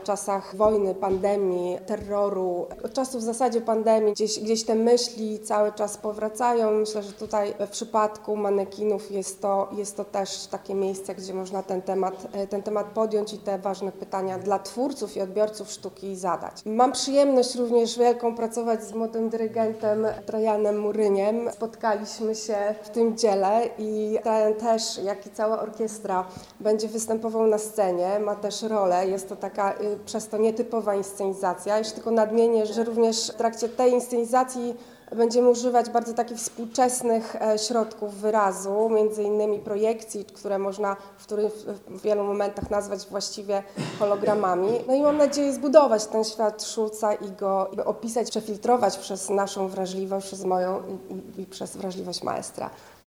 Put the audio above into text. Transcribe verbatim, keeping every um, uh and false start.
w czasach wojny, pandemii, terroru. Od czasu w zasadzie pandemii gdzieś, gdzieś te myśli cały czas powracają. Myślę, że tutaj w przypadku manekinów jest to, jest to też takie miejsce, gdzie można ten temat, ten temat podjąć i te ważne pytania dla twórców i odbiorców sztuki zadać. Mam przyjemność również wielką pracować z młodym dyrygentem Trajanem Muryniem. Spotkaliśmy się w tym dziele i Trajan też, jak i cała orkiestra, będzie występował na scenie, ma też rolę. Jest to taka y, przez to nietypowa inscenizacja. Jeszcze tylko nadmienię, że również w trakcie tej inscenizacji będziemy używać bardzo takich współczesnych e, środków wyrazu, między innymi projekcji, które można w, których, w wielu momentach nazwać właściwie hologramami. No i mam nadzieję zbudować ten świat Szulca i go i opisać, przefiltrować przez naszą wrażliwość, przez moją i, i, i przez wrażliwość maestra.